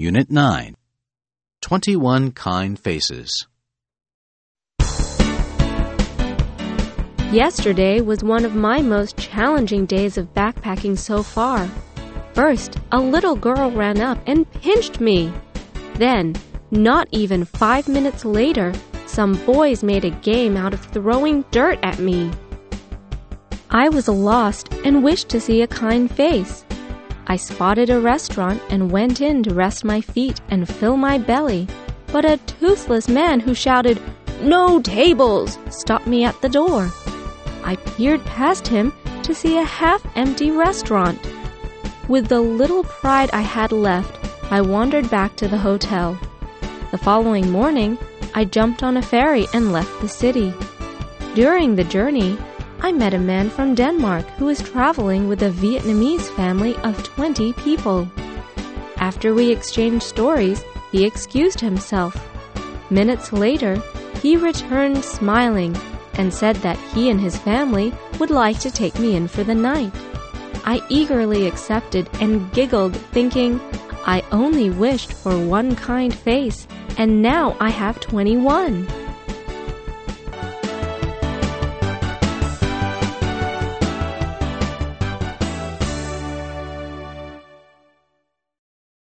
Unit 9. 21 Kind Faces. Yesterday was one of my most challenging days of backpacking so far. First, a little girl ran up and pinched me. Then, not even 5 minutes later, some boys made a game out of throwing dirt at me. I was lost and wished to see a kind face. I spotted a restaurant and went in to rest my feet and fill my belly, but a toothless man who shouted, "No tables!" stopped me at the door. I peered past him to see a half-empty restaurant. With the little pride I had left, I wandered back to the hotel. The following morning, I jumped on a ferry and left the city. During the journey, I met a man from Denmark who was traveling with a Vietnamese family of 20 people. After we exchanged stories, he excused himself. Minutes later, he returned smiling and said that he and his family would like to take me in for the night. I eagerly accepted and giggled, thinking, I only wished for one kind face, and now I have 21.